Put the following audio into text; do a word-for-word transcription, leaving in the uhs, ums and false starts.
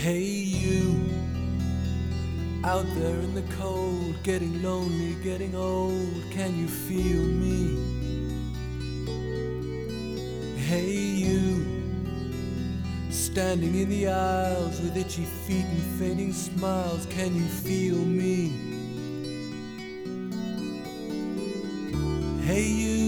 Hey you, out there in the cold, getting lonely, getting old, can you feel me? Hey you, standing in the aisles with itchy feet and fading smiles, can you feel me? Hey you,